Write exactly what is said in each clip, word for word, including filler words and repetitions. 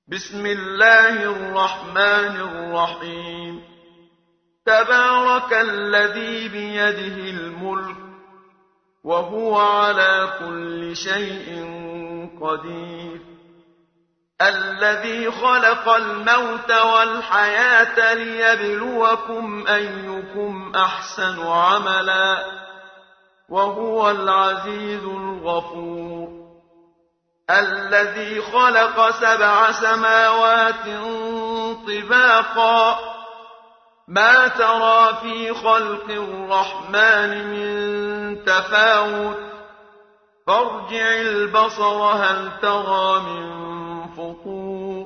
بسم الله الرحمن الرحيم تبارك الذي بيده الملك وهو على كل شيء قدير الذي خلق الموت والحياة ليبلوكم أيكم أحسن عملا وهو العزيز الغفور الذي خلق سبع سماوات طباقا ما ترى في خلق الرحمن من تفاوت فارجع البصر هل ترى من فطور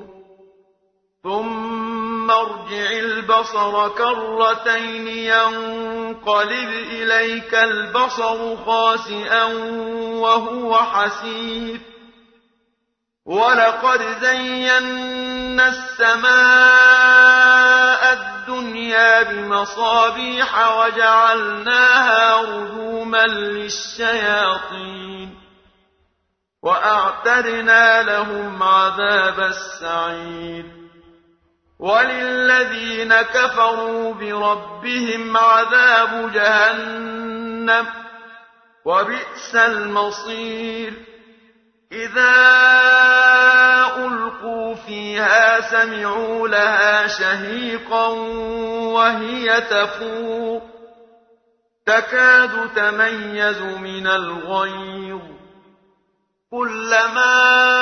ثم ارجع البصر كرتين ينقلب إليك البصر خاسئا وهو حسير ولقد زينا السماء الدنيا بمصابيح وجعلناها رجوما للشياطين وأعتدنا لهم عذاب السعير وللذين كفروا بربهم عذاب جهنم وبئس المصير إذا ألقوا فيها سمعوا لها شهيقا وهي تفور تكاد تميز من الغيظ كلما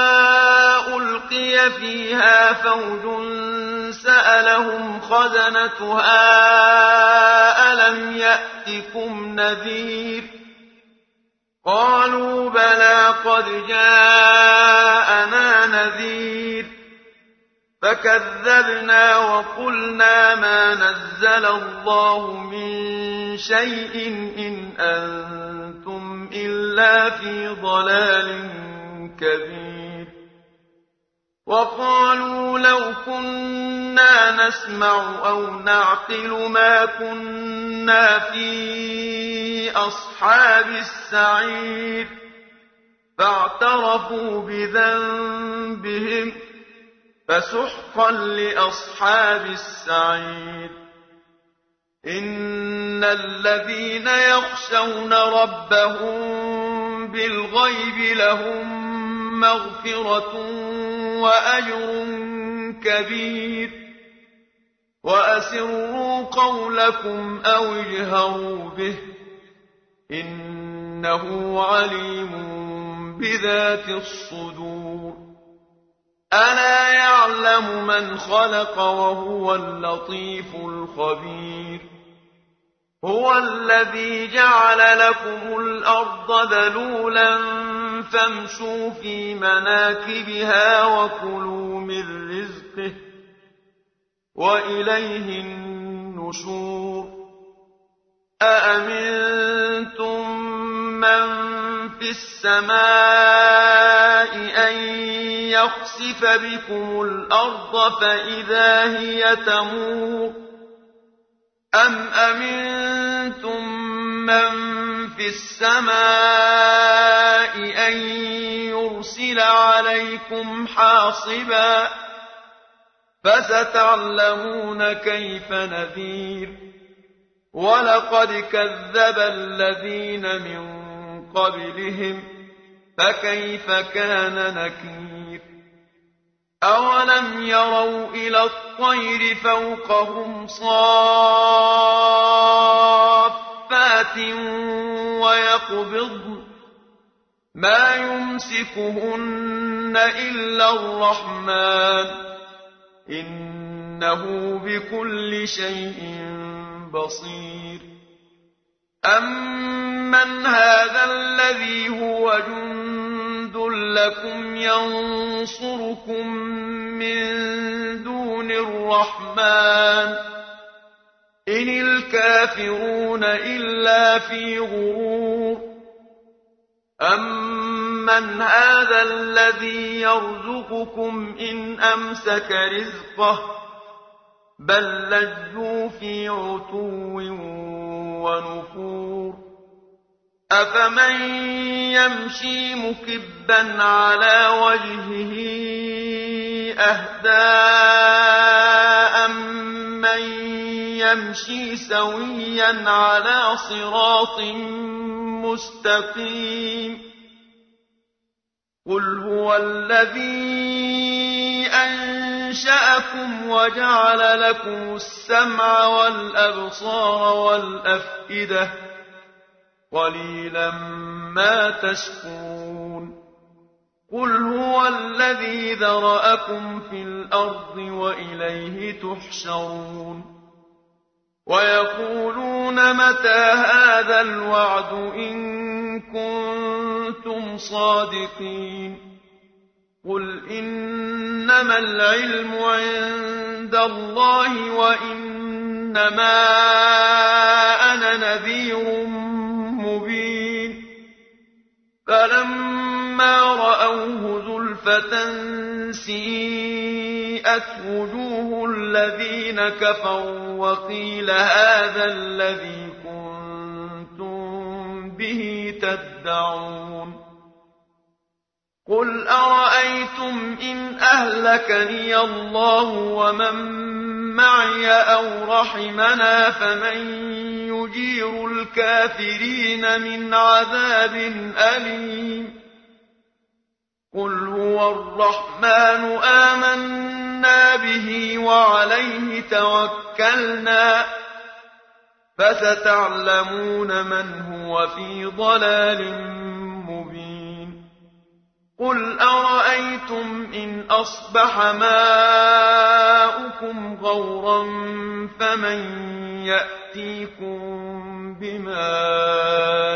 ألقي فيها فوج سألهم خزنتها ألم يأتكم نذير قالوا بلى قد جاءنا نذير فكذبنا وقلنا ما نزل الله من شيء إن أنتم إلا في ضلال كبير وقالوا لو كنا نسمع أو نعقل ما كنا في أصحاب السعير فاعترفوا بذنبهم فسحقا لأصحاب السعير إن الذين يخشون ربهم بالغيب لهم مغفرة وأجر كبير وأسروا قولكم أو اجهروا به إنه عليم بذات الصدور ألا يعلم من خلق وهو اللطيف الخبير هو الذي جعل لكم الأرض ذلولا فامشوا في مناكبها وكلوا من رزقه وإليه النشور أأمنتم من في السماء أن يخسف بكم الأرض فإذا هي تمور أم أمنتم من في السماء أن يرسل عليكم حاصبا فستعلمون كيف نذير ولقد كذب الذين من قبلهم فكيف كان نكير أولم يروا إلى الطير فوقهم صافات ويقبضن ما يمسكهن إلا الرحمن إنه بكل شيء بصير أمن هذا الذي هو جند لكم ينصركم من دون الرحمن إن الكافرون إلا في غرور أمن هذا الذي يرزقكم إن أمسك رزقه بل لجوا في عتو ونفور أفمن يمشي مكبا على وجهه أهدى أمن يمشي سويا على صراط مستقيم قل هو الذي أنشأكم وجعل لكم السمع والأبصار والأفئدة قليلا ما تشكرون قل هو الذي ذرأكم في الأرض وإليه تحشرون ويقولون متى هذا الوعد إن كنتم صادقين قل إنما العلم عند الله وإنما أنا نذير مبين فلما رأوه زلفة سيئت وجوه الذين كفروا وقيل هذا الذي كنتم به تدعون قل أرأيتم إن أهلكني الله ومن معي أو رحمنا فمن يجير الكافرين من عذاب أليم قل هو الرحمن آمنا به وعليه توكلنا فستعلمون من هو في ضلال مبين قل أرأيتم إن أصبح ماؤكم غورا فمن يأتيكم بماء